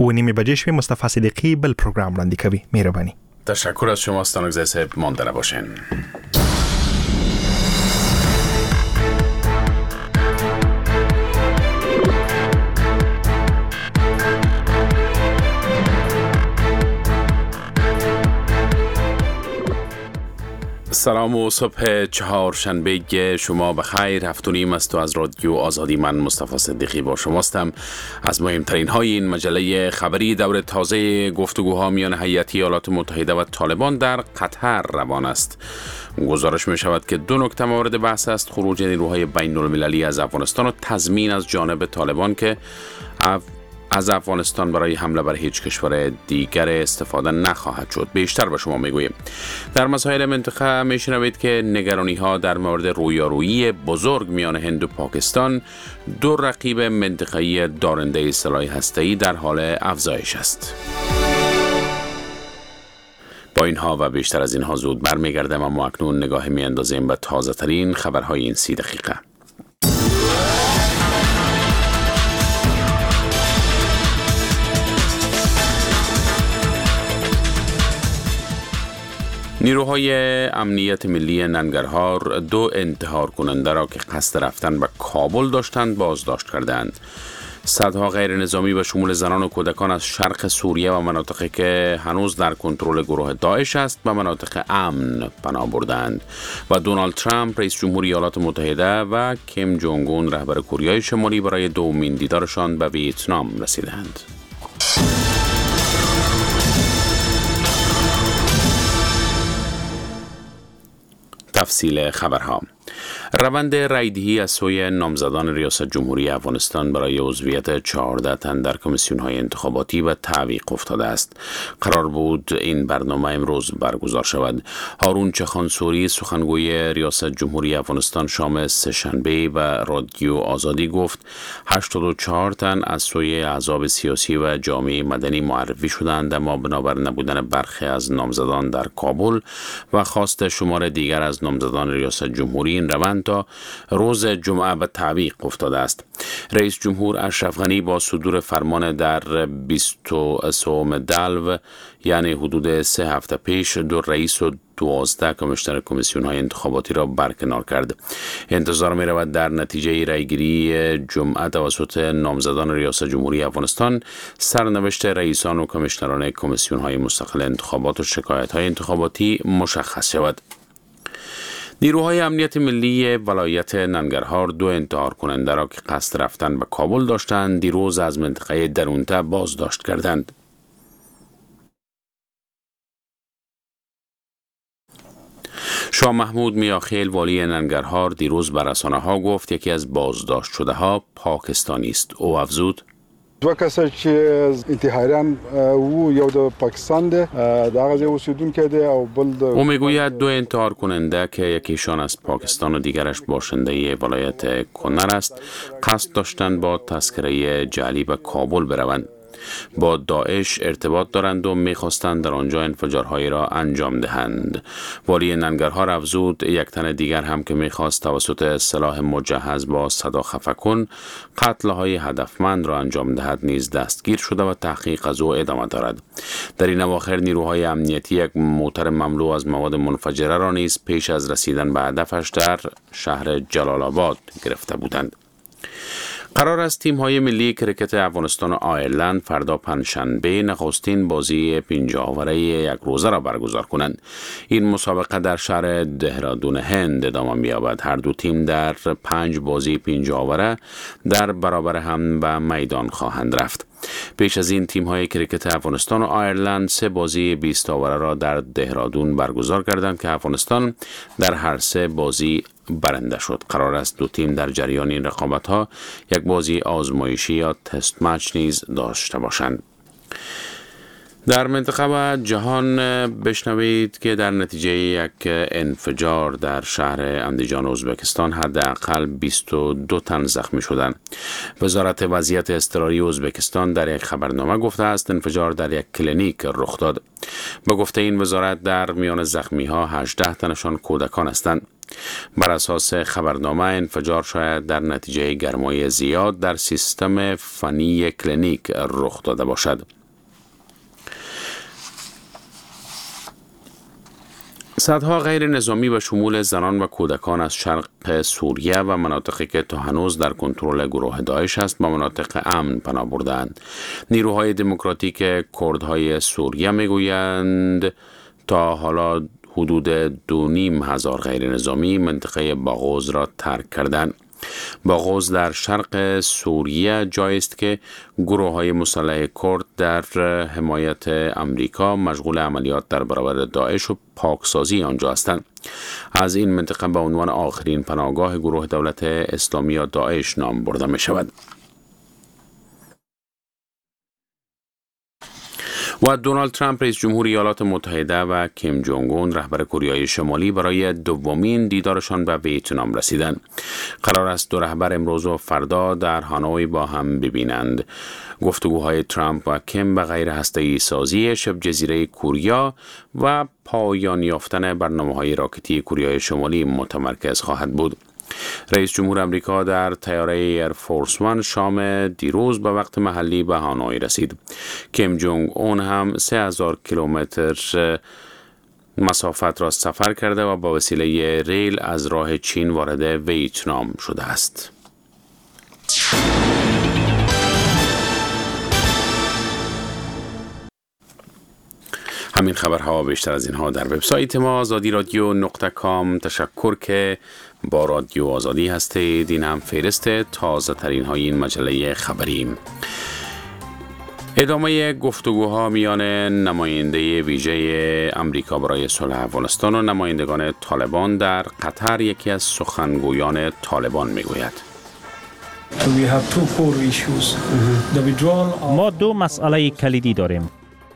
9:30 شوي مصطفی صدیقی بل پروگرام وړاندې کوي. مهرباني. تشکر از شما ستانکزی صاحب، مانده نباشین. سلام و صبح چهارشنبه شما بخیر. 7:30 است و از رادیو آزادی من مصطفی صدیقی با شماستم. از مهمترین های این مجله خبری دور تازه گفتگوها میان هیئت ایالات متحده و طالبان در قطر روان است. گزارش می شود که 2 نکته مورد بحث است: خروج نیروهای بین المللی از افغانستان و تضمین از جانب طالبان که از افغانستان برای حمله بر هیچ کشور دیگر استفاده نخواهد شد. بیشتر به شما میگوییم. در مسائل منطقه میشنوید که نگرانی ها در مورد رویارویی بزرگ میان هند و پاکستان، 2 رقیب منطقه‌ای دارنده سلاح هسته‌ای، در حال افزایش است. با اینها و بیشتر از اینها زود برمیگردم، اما اکنون نگاه میاندازیم به تازه ترین خبرهای این 30 دقیقه. نیروهای امنیت ملی ننگرهار 2 انتحار کننده را که قصد رفتن به کابل داشتند بازداشت کردند. صدها غیر نظامی به شمول زنان و کودکان از شرق سوریه و مناطقی که هنوز در کنترل گروه داعش است به مناطق امن پناه بردند و دونالد ترامپ رئیس جمهور ایالات متحده و کیم جونگ اون رهبر کره شمالی برای دومین دیدارشان به ویتنام رسیدند. تفصیل خبرها. روند رایدهی از سوی نامزدان ریاست جمهوری افغانستان برای عضویت 14 تن در کمیسیون‌های انتخاباتی به تعویق افتاده است. قرار بود این برنامه امروز برگزار شود. هارون چخانسوری سخنگوی ریاست جمهوری افغانستان شام سه‌شنبه به رادیو آزادی گفت 84 تن از سوی احزاب سیاسی و جامعه مدنی معرفی شدند، اما بنابر نبودن برخی از نامزدان در کابل و خواست شمار دیگر از نامزدان ریاست جمهوری، این روند تا روز جمعه به تعویق افتاده است. رئیس جمهور اشرف غنی با صدور فرمان در 23 دلو، یعنی حدود 3 هفته پیش، 2 رئیس و 12 کمیشنر کمیسیون های انتخاباتی را برکنار کرد. انتظار می رود در نتیجه رایگیری جمعه توسط نامزدان ریاست جمهوری افغانستان سرنوشت رئیسان و کمیشنران کمیسیون های مستقل انتخابات و شکایت های انتخاباتی مشخص شود. نیروهای امنیت ملی ولایت ننگرهار 2 انتحار کننده را که قصد رفتن به کابل داشتند دیروز از منطقه درونته بازداشت کردند. شاه محمود میاخیل والی ننگرهار دیروز به رسانه‌ها گفت یکی از بازداشت شده ها پاکستانی است. او افزود: 2 کسان چې انتحاریان او یو د پاکستان ده دا غزه اوسیدونکو ده او بل او میگوید 2 انتحار کننده که یکیشان از پاکستان و دیگرش باشنده ولایت کنر است قصد داشتند با تذکره جعلی به کابل بروند. با داعش ارتباط دارند و می‌خواستند در آنجا انفجارهایی را انجام دهند. والی ننگرهار افزود 1 تن دیگر هم که می‌خواست توسط سلاح مجهز با صدا خفه کن قتل‌های هدفمند را انجام دهد نیز دستگیر شده و تحقیق از او ادامه دارد. در این اواخر نیروهای امنیتی 1 موتر مملو از مواد منفجره را نیز پیش از رسیدن به هدفش در شهر جلال آباد گرفته بودند. قرار است تیم‌های ملی کرکت افغانستان و آیرلند فردا پنجشنبه نخستین بازی 50 اوره 1 روزه را برگزار کنند. این مسابقه در شهر دهرادون هند ادامه می‌یابد. هر 2 تیم در 5 بازی 50 اوره در برابر هم به میدان خواهند رفت. پیش از این تیم‌های کرکت افغانستان و آیرلند 3 بازی 20 اوره را در دهرادون برگزار کردند که افغانستان در هر 3 بازی برنده شد. قرار است 2 تیم در جریان این رقابت‌ها 1 بازی آزمایشی یا تست مچ نیز داشته باشند. در منطقه و جهان بشنوید که در نتیجه 1 انفجار در شهر اندیجان ازبکستان حداقل 22 تن زخمی شدند. وزارت وضعیت اضطراری ازبکستان در یک خبرنامه گفته است انفجار در یک کلینیک رخ داد. به گفته این وزارت در میان زخمی ها 18 تنشان کودکان هستند. بر اساس خبرنامه انفجار شاید در نتیجه گرمای زیاد در سیستم فنی کلینیک رخ داده باشد. صدها غیر نظامی به شمول زنان و کودکان از شرق سوریه و مناطقی که تا هنوز در کنترل گروه داعش است به مناطق امن پناه بردند. نیروهای دموکراتیک کردهای سوریه میگویند تا حالا حدود 2,500 غیر نظامی منطقه باغوز را ترک کردند. باغوز در شرق سوریه جایی است که گروه‌های مسلح کرد در حمایت امریکا مشغول عملیات در برابر داعش و پاکسازی آنجا هستند. از این منطقه به عنوان آخرین پناهگاه گروه دولت اسلامی یا داعش نام برده می شود. و دونالد ترامپ رئیس جمهور ایالات متحده و کیم جونگ اون رهبر کره شمالی برای دومین دیدارشان به ویتنام رسیدند. قرار است دو رهبر امروز و فردا در هانوی با هم ببینند. گفتگوهای ترامپ و کیم به غیر هسته‌ای سازی شبه جزیره کره و پایان یافتن برنامه‌های راکتی کره شمالی متمرکز خواهد بود. رئیس جمهور امریکا در طیاره ایرفورس وان شام دیروز به وقت محلی به هانوی رسید. کیم جونگ اون هم 3,000 کیلومتر مسافت را سفر کرده و با وسیله ریل از راه چین وارد ویتنام شده است. همین خبرها بیشتر از اینها در وبسایت ما azadiradyo.com. تشکر که با رادیو آزادی هستید. این هم فهرست تازه ترین های این مجله خبری. ادامه گفتگوها میان نماینده ویژه امریکا برای صلح افغانستان و نمایندگان طالبان در قطر یکی از سخنگویان طالبان میگوید. ما دو مسئله کلیدی داریم.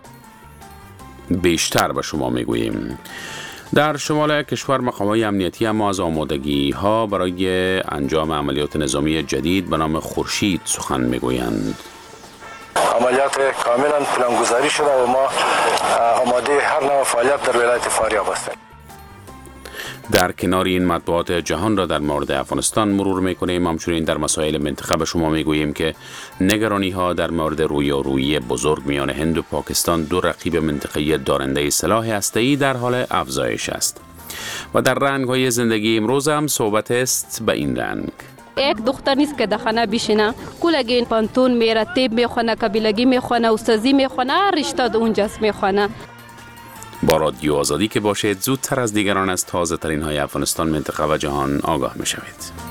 بیشتر به شما میگوییم. در شمال کشور مقامات امنیتی اما از آمادگی ها برای انجام عملیات نظامی جدید به نام خورشید سخن میگویند. عملیات کاملا پلانگذاری شده و ما آماده هر نوع فعالیت در ولایت فاریاب هستیم. در کنار این مطبوعات جهان را در مورد افغانستان مرور میکنیم. همچنین در مسائل منطقه به شما میگوییم که نگرانی ها در مورد رویارویی بزرگ میان هند و پاکستان، دو رقیب منطقه‌ای دارنده سلاح هسته‌ای، در حال افزایش است. و در رنگ های زندگی امروز هم صحبت است به این رنگ. یک دختر نیست که در خانه بشینه، کلگین پانتون میره، تیب میخونه، قبیلگی میخونه، استازی میخونه، رشته اونجاست میخونه. با رادیو آزادی که باشید زودتر از دیگران از تازه ترین های افغانستان، منطقه و جهان آگاه می شوید.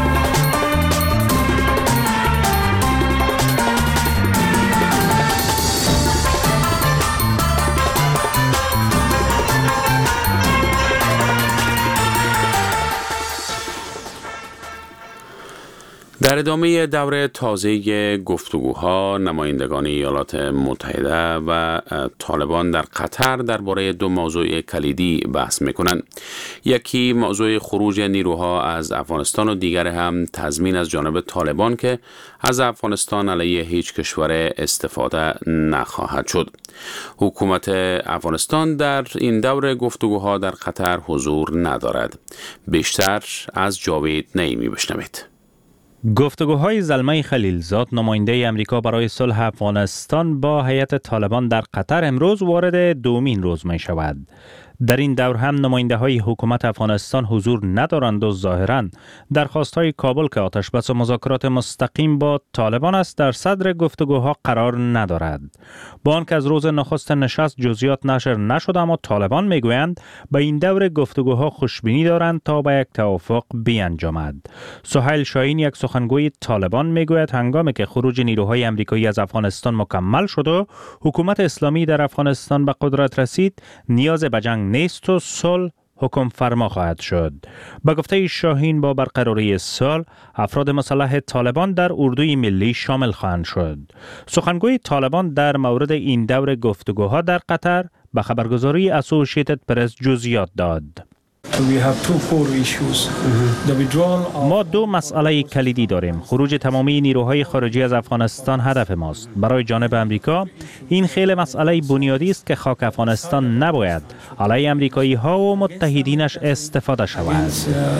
در ادامه دوره تازه گفتگوها نمایندگان ایالات متحده و طالبان در قطر درباره دو موضوع کلیدی بحث میکنند. یکی موضوع خروج نیروها از افغانستان و دیگر هم تضمین از جانب طالبان که از افغانستان علیه هیچ کشور استفاده نخواهد شد. حکومت افغانستان در این دوره گفتگوها در قطر حضور ندارد. بیشتر از جاوید نعیمی بشنوید. گفتگوهای زلمه خلیلزاد، نماینده امریکا برای صلح افغانستان با هیئت طالبان در قطر امروز وارد دومین روز می شود. در این دور هم نماینده های حکومت افغانستان حضور ندارند و ظاهراً درخواست های کابل که آتش بس و مذاکرات مستقیم با طالبان است در صدر گفتگوها قرار ندارد. با آنکه از روز نخست نشست جزئیات نشر نشده، اما طالبان میگویند به این دور گفتگوها خوشبینی دارند تا به یک توافق بیانجامد. سهیل شاهین، یک سخنگوی طالبان، میگوید هنگامی که خروج نیروهای امریکایی از افغانستان مکمل شد و حکومت اسلامی در افغانستان به قدرت رسید، نیاز به جنگ نیست و صلح حکم فرما خواهد شد. به گفته شاهین، با برقراری صلح افراد مسلح طالبان در اردوی ملی شامل خواهند شد. سخنگوی طالبان در مورد این دور گفتگوها در قطر به خبرگزاری اسوسییتد پرس جزئیات داد. ما دو مسئله کلیدی داریم. خروج تمامی نیروهای خارجی از افغانستان هدف ماست. برای جانب امریکا این خیلی مسئله بنیادی است که خاک افغانستان نباید علیه امریکایی ها و متحدینش استفاده شود.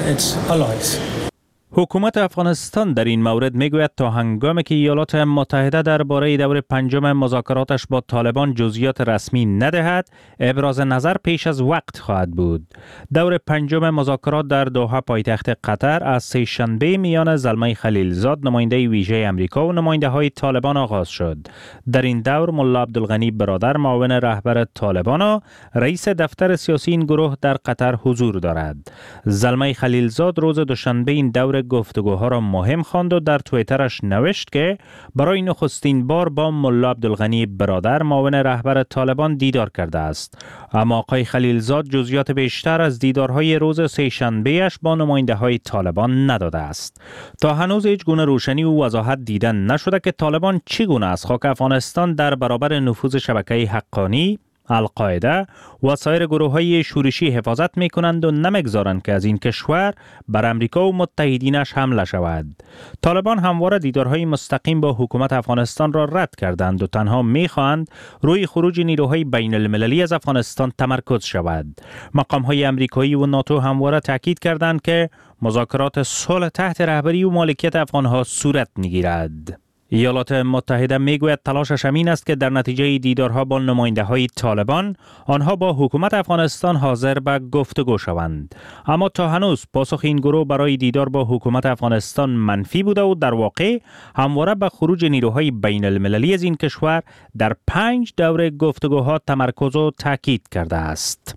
حکومت افغانستان در این مورد میگوید تا هنگامی که ایالات متحده درباره دور پنجم مذاکراتش با طالبان جزئیات رسمی ندهد، ابراز نظر پیش از وقت خواهد بود. دور پنجم مذاکرات در دوحه پایتخت قطر از سه شنبه میان زلمه خلیلزاد نماینده ویژه امریکا و نماینده های طالبان آغاز شد. در این دور ملا عبدالغنی برادر معاون رهبر طالبان و رئیس دفتر سیاسی این گروه در قطر حضور دارد. زلمه خلیلزاد روز دوشنبه این دور گفتگوها را مهم خواند و در توییترش نوشت که برای نخستین بار با ملا عبدالغنی برادر معاون رهبر طالبان دیدار کرده است. اما آقای خلیلزاد جزئیات بیشتر از دیدارهای روز سه‌شنبه‌اش با نماینده‌های طالبان نداده است. تا هنوز هیچ گونه روشنی و وضاحت دیدن نشده که طالبان چگونه از خاک افغانستان در برابر نفوذ شبکه حقانی، القاعده و سایر گروه‌های شورشی حفاظت می‌کنند و نمی‌گذارند که از این کشور بر امریکا و متحدینش حمله شود. طالبان همواره دیدارهای مستقیم با حکومت افغانستان را رد کردند و تنها می‌خواهند روی خروج نیروهای بین المللی از افغانستان تمرکز شود. مقام‌های امریکایی و ناتو همواره تاکید کردند که مذاکرات صلح تحت رهبری و مالکیت افغان‌ها صورت می‌گیرد. ایالات متحده میگوید تلاشش همین است که در نتیجه دیدارها با نماینده‌های طالبان آنها با حکومت افغانستان حاضر به گفتگو شوند. اما تا هنوز پاسخ این گروه برای دیدار با حکومت افغانستان منفی بوده و در واقع همواره به خروج نیروهای بین المللی از این کشور در 5 دوره گفتگوها تمرکز و تاکید کرده است.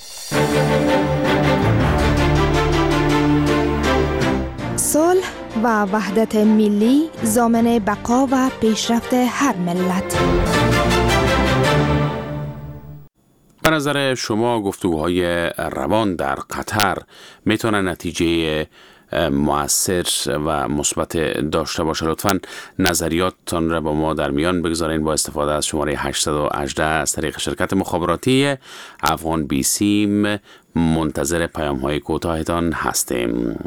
صلح و وحدت ملی ضامن بقا و پیشرفت هر ملت. به نظر شما گفتگوهای روان در قطر میتونه نتیجه مؤثر و مثبت داشته باشه؟ لطفاً نظریاتتان را با ما در میان بگذارین با استفاده از شماره 818 از طریق شرکت مخابراتی افغان بیسیم. منتظر پیام‌های کوتاهتان هستیم.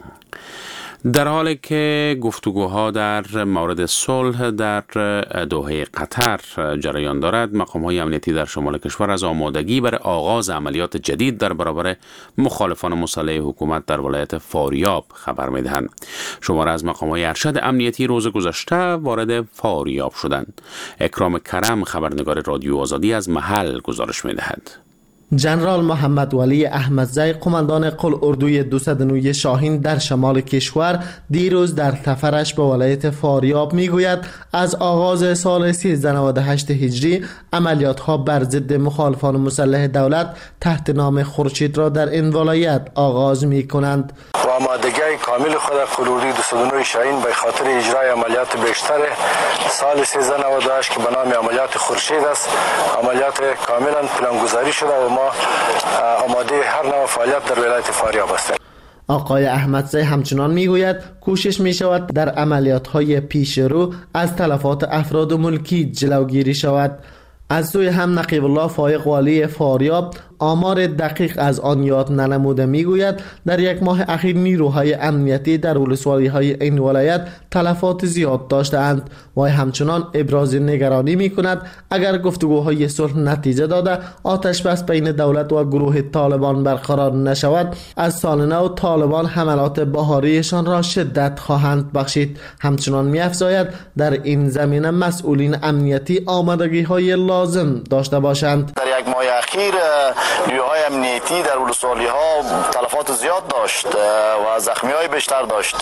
در حالی که گفتگوها در مورد صلح در دوحه قطر جریان دارد، مقام‌های امنیتی در شمال کشور از آمادگی برای آغاز عملیات جدید در برابر مخالفان مسلح حکومت در ولایت فاریاب خبر می‌دهند. شماره از مقام‌های ارشد امنیتی روز گذشته وارد فاریاب شدند. اکرام کرم خبرنگار رادیو آزادی از محل گزارش می‌دهد. جنرال محمد ولی احمدزی قماندان قل اردوی 209 شاهین در شمال کشور دیروز در سفرش به ولایت فاریاب میگوید از آغاز سال 1398 هجری عملیات ها بر ضد مخالفان مسلح دولت تحت نام خورشید را در این ولایت آغاز می کنند. و آمادگی کامل خود قل اردوی 209 شاهین به خاطر اجرای عملیات بیشتر سال 1398 که به نام عملیات خورشید است، عملیات کاملا پلانگذاری شده و ما آماده هر نوع فعالیت در ولایت فاریاب هستیم. آقای احمدزی همچنان میگوید کوشش می شود در عملیات های پیش رو از تلفات افراد و ملکی جلوگیری شود. از سوی هم نقیب الله فایق والی فاریاب آمار دقیق از آن یاد ننموده میگوید در یک ماه اخیر نیروهای امنیتی در ولسوالی‌های این ولایت تلفات زیاد داشته‌اند و همچنان ابراز نگرانی می‌کند اگر گفتگوهای صلح نتیجه داده آتش بس بین دولت و گروه طالبان برقرار نشود، از سال نو طالبان حملات بهاریشان را شدت خواهند بخشید. همچنان می‌افزاید در این زمینه مسئولین امنیتی آمادگی‌های لازم داشته باشند. در یک ماه اخیر نیروهای امنیتی در ولسوالی‌ها تلفات زیاد داشت و زخمی‌های بیشتر داشت.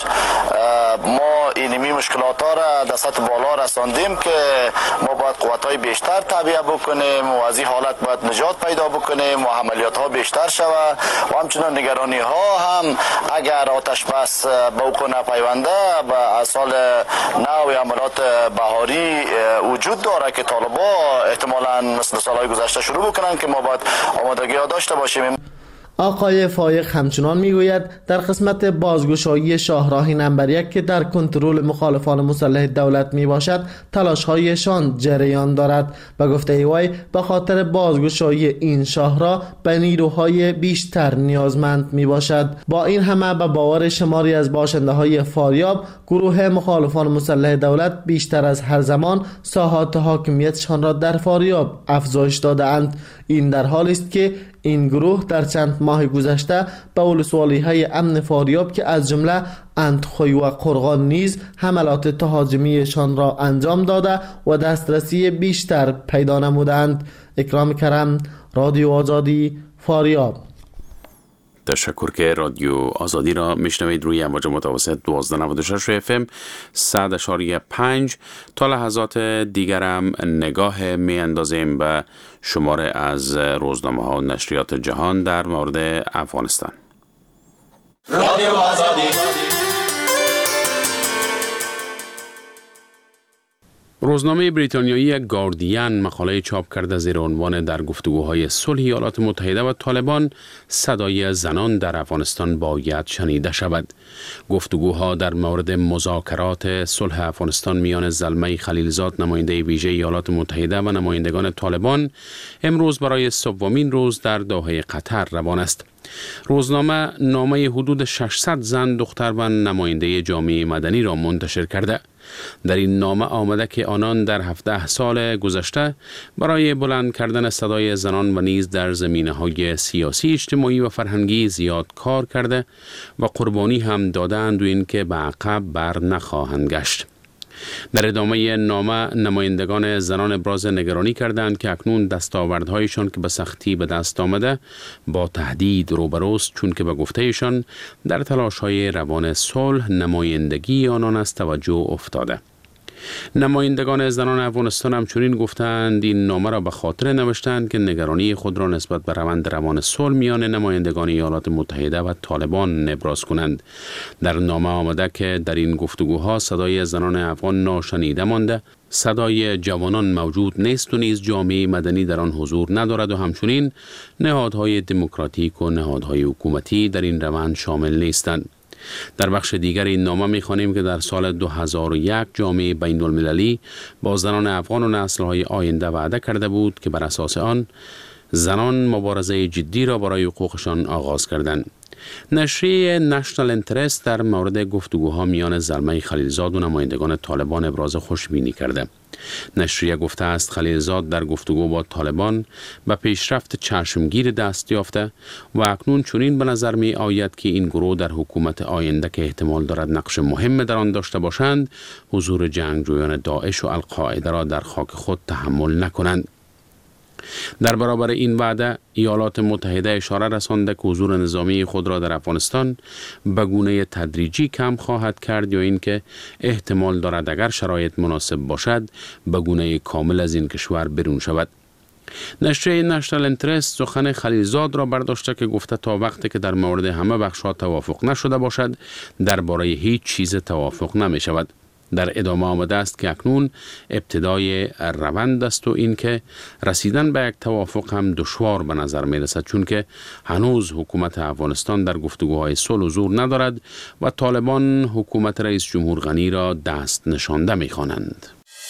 ما اینمی مشکلات را در سطح بالا رساندیم که ما باید قوت‌های بیشتر تعبیه بکنیم و از این حالت باید نجات پیدا بکنیم و عملیات‌ها بیشتر شود و همچنین نگرانی‌ها هم اگر آتش بس به وقوع نپیونده به سال نو عملیات بهاری وجود داره که طالبان احتمالاً مثل سال‌های گذشته شروع بکنن که ما باید آمادگی داشته باشیم. آقای فایق همچنان میگوید در قسمت بازگشایی شاهراه نمبر 1 که در کنترل مخالفان مسلح دولت می باشد تلاش‌هایشان جریان دارد و گفته وی به خاطر بازگشایی این شاهراه به نیروهای بیشتر نیازمند می باشد. با این همه به باور شماری از باشنده های فاریاب گروه مخالفان مسلح دولت بیشتر از هر زمان ساحات حاکمیتشان را در فاریاب افزایش داده‌اند. این در حالی است که این گروه در چند ماه گذشته به ولسوالی‌های امن فاریاب که از جمله اندخوی و قرغان نیز حملات تهاجمیشان را انجام داده و دسترسی بیشتر پیدا نمودند. اکرام کرم، رادیو آزادی، فاریاب. تشکر که رادیو آزادی را میشنوید روی امواج متوسط 1296 FM 100.5. تا لحظات دیگرم نگاه می اندازیم به شماره از روزنامه ها و نشریات جهان در مورد افغانستان. رادیو آزادی. روزنامه بریتانیایی گاردین مقاله چاپ کرده زیر عنوان در گفتگوهای صلح ایالات متحده و طالبان صدای زنان در افغانستان باید شنیده شود. گفتگوها در مورد مذاکرات صلح افغانستان میان زلمه خلیلزاد نماینده ویژه ایالات متحده و نمایندگان طالبان امروز برای سومین روز در دوحه قطر روان است. روزنامه نامه حدود 600 زن، دختر و نماینده جامعه مدنی را منتشر کرده. در این نامه آمده که آنان در 17 سال گذشته برای بلند کردن صدای زنان و نیز در زمینه‌های سیاسی، اجتماعی و فرهنگی زیاد کار کرده و قربانی هم دادند و این که به عقب بر نخواهند گشت. در ادامه نامه نمایندگان زنان ابراز نگرانی کردند که اکنون دستاوردهایشان که به سختی به دست آمده با تهدید روبروست، چون که به گفتهشان در تلاش‌های روان صلح نمایندگی آنان از توجه افتاده. نمایندگان زنان افغانستان همچنین گفتند این نامه را به خاطر نوشتند که نگرانی خود را نسبت به روند روان صلح میان نمایندگان ایالات متحده و طالبان ابراز کنند. در نامه آمده که در این گفتگوها صدای زنان افغان ناشنیده مانده، صدای جوانان موجود نیست و نیز جامعه مدنی در آن حضور ندارد و همچنین نهادهای دموکراتیک و نهادهای حکومتی در این روند شامل نیستند. در بخش دیگر این نامه می‌خوانیم که در سال 2001 جامعه بین المللی با زنان افغان و نسل‌های آینده وعده کرده بود که بر اساس آن زنان مبارزه جدی را برای حقوقشان آغاز کردند. نشریه نشنال انترست در مورد گفتگوها میان زلمه خلیلزاد و نمایندگان طالبان ابراز خوشبینی کرده. نشریه گفته است خلیلزاد در گفتگو با طالبان به پیشرفت چشمگیر دست یافته و اکنون چنین به نظر می آید که این گروه در حکومت آینده که احتمال دارد نقش مهم در آن داشته باشند، حضور جنگجویان داعش و القاعده را در خاک خود تحمل نکنند. در برابر این وعده ایالات متحده اشاره رسانده که حضور نظامی خود را در افغانستان به گونه تدریجی کم خواهد کرد یا اینکه احتمال دارد اگر شرایط مناسب باشد به گونه کامل از این کشور بیرون شود. نشریه نشنال انترست سخن خلیلزاد را برداشته که گفته تا وقتی که در مورد همه بخش‌ها توافق نشده باشد درباره هیچ چیز توافق نمی شود. در ادامه آمده است که اکنون ابتدای روند است و این که رسیدن به یک توافق هم دشوار به نظر می رسد، چون که هنوز حکومت افغانستان در گفتگوهای صلح حضور ندارد و طالبان حکومت رئیس جمهور غنی را دست نشانده می خوانند.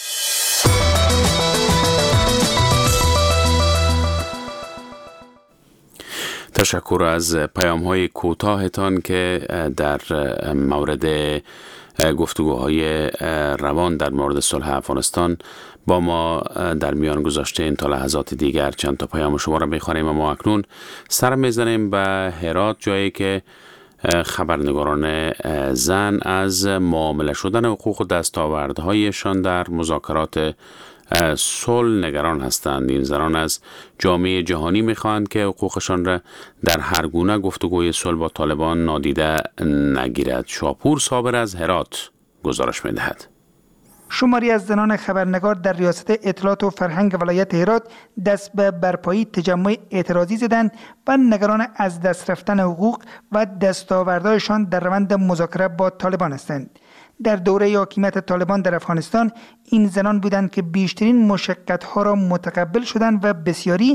تشکر از پیام‌های کوتاهتان که در مورد گفتگوهای روان در مورد صلح افغانستان با ما در میان گذاشتین. تا لحظات دیگر چند تا پیام شما را می‌خوانیم و ما اکنون سر می‌زنیم به هرات، جایی که خبرنگاران زن از معامله شدن حقوق و دستاوردهایشان در مذاکرات صلح نگران هستند. این زنان از جامعه جهانی میخواهند که حقوقشان را در هر گونه گفتگوی صلح با طالبان نادیده نگیرد. شاپور صابر از هرات گزارش میدهد. شماری از زنان خبرنگار در ریاست اطلاعات و فرهنگ ولایت هرات دست به برپایی تجمع اعتراضی زدند و نگران از دست رفتن حقوق و دستاوردهایشان در روند مذاکره با طالبان هستند. در دوره حاکمیت طالبان در افغانستان این زنان بودند که بیشترین مشقت‌ها را متقبل شدند و بسیاری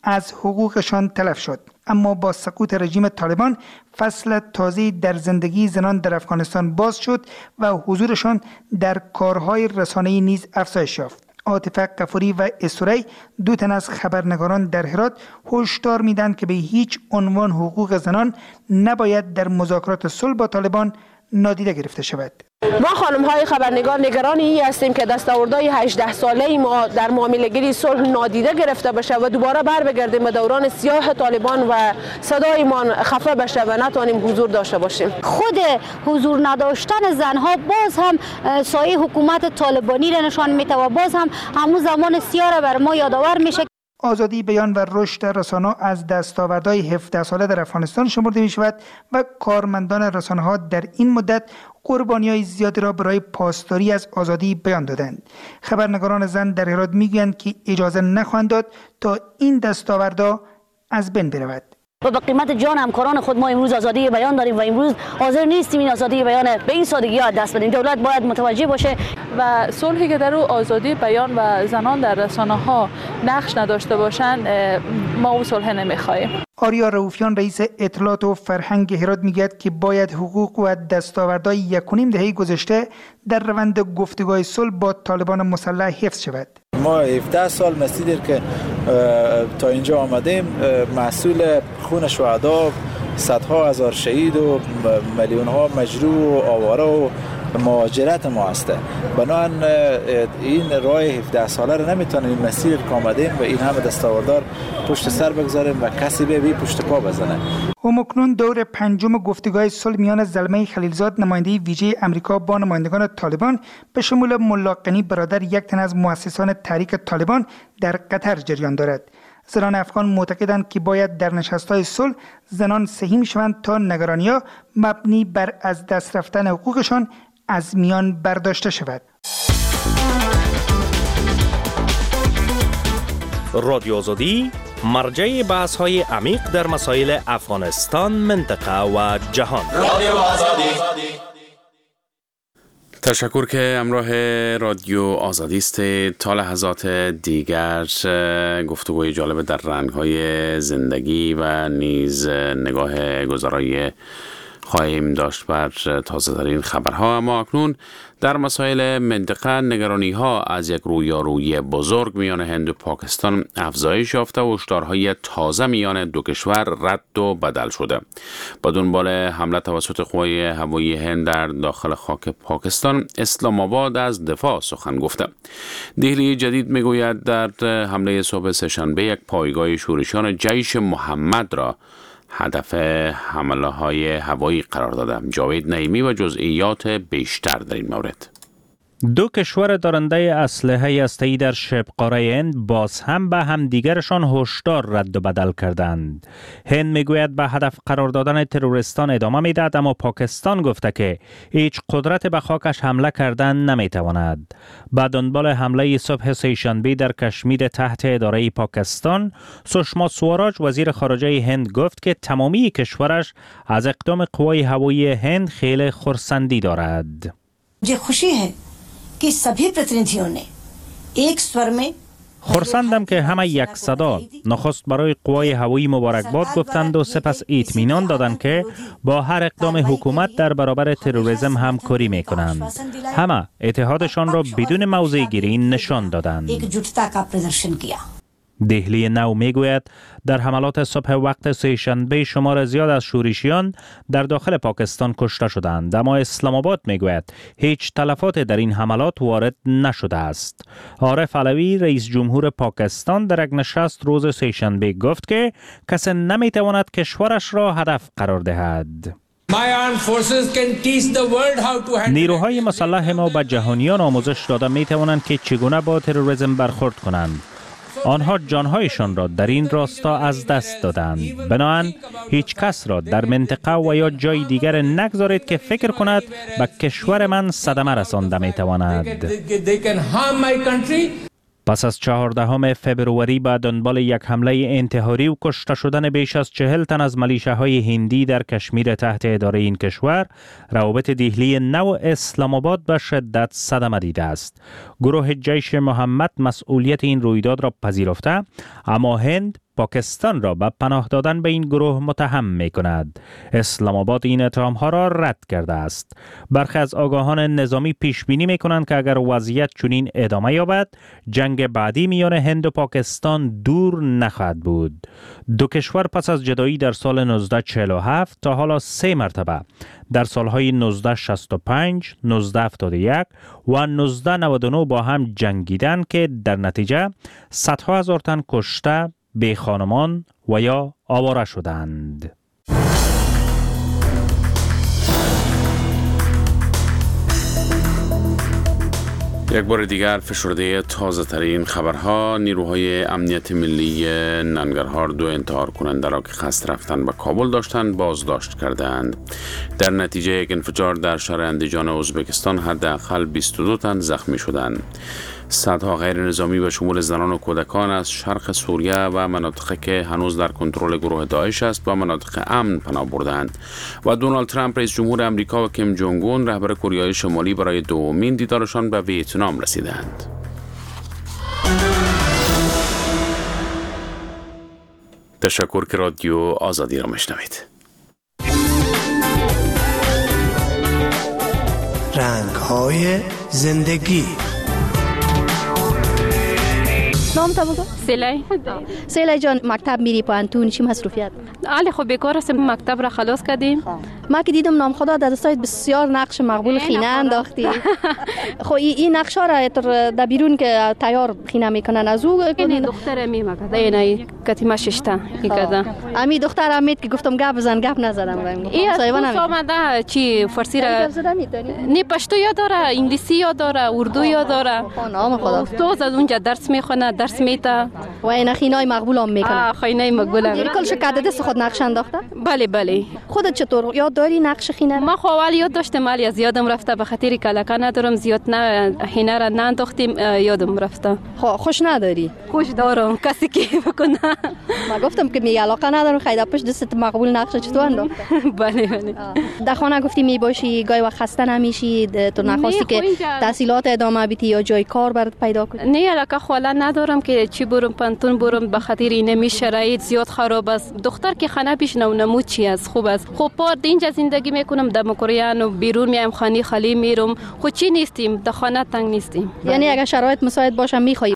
از حقوقشان تلف شد. اما با سقوط رژیم طالبان فصل تازه‌ای در زندگی زنان در افغانستان باز شد و حضورشان در کارهای رسانه‌ای نیز افزایش یافت. عاطفه غفوری و اسوری، دو تن از خبرنگاران در هرات، هشدار میدن که به هیچ عنوان حقوق زنان نباید در مذاکرات صلح با طالبان نادیده گرفته شود. ما خانم های خبرنگار نگران این هستیم که دستاوردهای 18 ساله ما در معامله‌گیری صلح نادیده گرفته بشه و دوباره بگردیم به دوران سیاه طالبان و صدایمان خفه بشه و نتوانیم حضور داشته باشیم. خود حضور نداشتن زنها باز هم سایه حکومت طالبانی را نشان میده و باز هم همون زمان سیاه را بر ما یادآور میشه. آزادی بیان و رشد رسانه‌ها از دستاوردهای 17 ساله در افغانستان شمرده می شود و کارمندان رسانه‌ها در این مدت قربانی‌های زیادی را برای پاسداری از آزادی بیان دادند. خبرنگاران زن در هرات میگویند که اجازه نخواهند داد تا این دستاوردها از بین برود. و به قیمت جان همکاران خود ما امروز آزادی بیان داریم و امروز حاضر نیستیم این آزادی بیان به این سادگی ها دست بدیم. دولت باید متوجه باشه و صلحی که در او آزادی بیان و زنان در رسانه ها نقش نداشته باشند ما او صلح نمیخواهیم. آریا رؤوفیان رئیس اطلاعات و فرهنگ هرات میگوید که باید حقوق و دستاوردهای 1.5 دهه گذشته در روند گفتگوهای صلح با طالبان مسلح حفظ شود. ما 17 سال مسیری که تا اینجا آمدیم محصول خون شهدا، صدها هزار شهید و میلیون ها مجروح و آواره و مهاجرت ما هسته. بنابراین این راه 17 ساله رو نمیتونیم این مسیر که آمدیم و این همه دستاوردار پشت سر بگذاریم و کسی به پشت پا بزنه. همکنون دور پنجم گفتگوهای صلح میان زلمه خلیلزاد نماینده ویژه امریکا با نمایندگان طالبان به شمول ملا غنی برادر، یک تن از مؤسسان تحریک طالبان، در قطر جریان دارد. زنان افغان معتقدند که باید در نشست‌های صلح زنان سهیم شوند تا نگرانی‌ها مبنی بر از دست رفتن حقوقشان از میان برداشته شود. رادیو آزادی مرجع بحث‌های عمیق در مسائل افغانستان، منطقه و جهان. رادیو آزادی. تشکر که همراه رادیو آزادی است. تا لحظات دیگر گفتگوی جالب در رنگ‌های زندگی و نیز نگاه گذرای خواهیم داشت بر تازه‌ترین خبرها. اما اکنون در مسائل منطقه نگرانی‌ها از یک رویارویی بزرگ میان هند و پاکستان افزایش یافته و هشدارهای تازه میان دو کشور رد و بدل شده. با دنبال حمله توسط قوای هوایی هند در داخل خاک پاکستان، اسلام آباد از دفاع سخن گفته. دهلی جدید میگوید در حمله صبح سه‌شنبه یک پایگاه شورشیان جیش محمد را هدف حمله های هوایی قرار داده. جاوید نعیمی و جزئیات بیشتر در این مورد. دو کشور دارنده اسلحه هسته‌ای در شبه قاره هند باز هم به همدیگرشان هشدار رد و بدل کردند. هند میگوید به هدف قرار دادن تروریستان ادامه میدهد، اما پاکستان گفته که هیچ قدرت به خاکش حمله کردن نمیتواند. بعد دنبال حمله صبح سه‌شنبه در کشمیر تحت اداره پاکستان، سشما سواراج وزیر خارجه هند گفت که تمامی کشورش از اقدام قوای هوایی هند خیلی خرسندی دارد. مجھے خوشی ہے कि सभी प्रतिनिधियों ने एक स्वर में خرسندم که همه یک صدا نخست برای قوای هوایی مبارکباد گفتند و سپس اطمینان دادند که با هر اقدام حکومت در برابر تروریسم همکاری میکنند. همه اتحادشان را بدون موضع گیری نشان دادند. دهلی نو میگوید در حملات صبح وقت سه‌شنبه شمار زیاد از شورشیان در داخل پاکستان کشته شدند، اما اسلام آباد میگوید هیچ تلفات در این حملات وارد نشده است. عارف علوی رئیس جمهور پاکستان در یک نشست روز سه‌شنبه گفت که کسی نمیتواند کشورش را هدف قرار دهد. نیروهای مسلح ما به جهانیان آموزش داده میتوانند که چگونه با تروریسم برخورد کنند. آنها جانهایشان را در این راستا از دست دادند. بنابراین هیچ کس را در منطقه و یا جای دیگر نگذارید که فکر کند به کشور من صدمه رسانده میتواند. پس از 14 فبروری با دنبال یک حمله انتحاری و کشته شدن بیش از 40 تن از ملیشه‌های هندی در کشمیر تحت اداره این کشور، روابط دهلی نو اسلام آباد به شدت صدمه دیده است. گروه جیش محمد مسئولیت این رویداد را پذیرفته، اما هند پاکستان را به پناه دادن به این گروه متهم می کند. اسلام آباد این اتهام‌ها را رد کرده است. برخی از آگاهان نظامی پیش بینی می کنند که اگر وضعیت چنین ادامه یابد، جنگ بعدی میان هند و پاکستان دور نخواهد بود. دو کشور پس از جدایی در سال 1947 تا حالا 3 مرتبه در سالهای 1965، 1971 و 1999 با هم جنگیدن که در نتیجه صدها هزار تن کشته، بی خانمان و یا آواره شدند. یک بار دیگر فشرده تازه ترین خبرها. نیروهای امنیت ملی ننگرهار 2 انتحار کننده را که قصد رفتن به کابل داشتند بازداشت کردند. در نتیجه یک انفجار در شهر اندیجان ازبکستان حداقل 22 تن زخمی شدند. صدها غیر نظامی به شمول زنان و کودکان از شرق سوریه و مناطقی که هنوز در کنترل گروه داعش است به مناطق امن پناه بردند و دونالد ترامپ رئیس جمهور آمریکا و کیم جونگ اون رهبر کره شمالی برای دومین دیدارشان به ویتنام رسیدند. تشکر که رادیو آزادی را میشنوید. رنگ‌های زندگی. نام تا بگو. سیلای جان، مکتب میری پانتون چی مصروفیت؟ علی خب بیکار هستم، مکتب را خلاص کردیم. ما که دیدم نام خدا در دستایت بسیار نقش مقبول خینه انداختی. خب این نقشا را در بیرون که تیار خینه میکنن از او این دختر میمکد اینای کتیما ششتا میکرد. امی دختر امید که گفتم گپ بزن گپ نزدم. این آمده چی فارسی را نه پشتو یاد داره، انگلیسی یاد داره، اردو یاد داره. نام خدا. استاد از اونجا درس میخونه، درس میته. و این خینای مقبول هم میکنه. خینای مقبول. یعنی کل شکایت دست خود نقش انداخته؟ بله. خودت چطور یاد داری نقش خینه؟ ما خو اول یاد داشتم ولی از یادم رفته به خاطر کلکا ندارم زیاد نه خینه را ننداختیم یادم رفته. خوش نداری؟ خوش دارم کسی که بکنه. ما گفتم که می علاقه ندارم خیلی پشت دست مقبول نقش چطور انداخته؟ بله. در خانه گفتی می باشی گاهی وقت خسته نمیشی تو نخواستی که تحصیلات ادامه بدی یا جای کار برات پیدا کنی؟ نه علاقه خاله ندارم که چی برم پانتون برم به خاطر این شرایط زیاد خراب است. دختر که خانه پیش نمود چی است خوب است. خب پار اینجا زندگی میکنم در مکریان و بیرون میام خانه خالی میرم. خود چی نیستیم در خانه تنگ نیستیم. یعنی اگر شرایط مساعد باشه میخوای